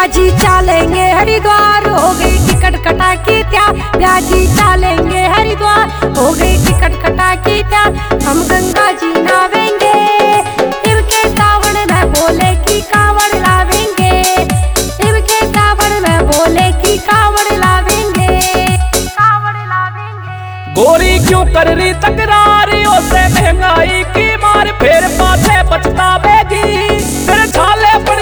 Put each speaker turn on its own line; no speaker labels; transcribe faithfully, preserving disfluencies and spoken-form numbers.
ब्याजी चलेंगे हरिद्वार, हो गई टिकट कटा की त्या। ब्याजी चलेंगे हरिद्वार, हो गई टिकट कटा की त्या। हम गंगा जी नावेंगे, शिव के सावन में बोले की कांवड़ लावेंगे। शिव के सावन में बोले की कांवड़ लावेंगे, कांवड़ लावेंगे।
गोरी क्यों कर रही तकरारियों से महंगाई की मार, फिर पाछे पछतावेगी, फिर छाले पड़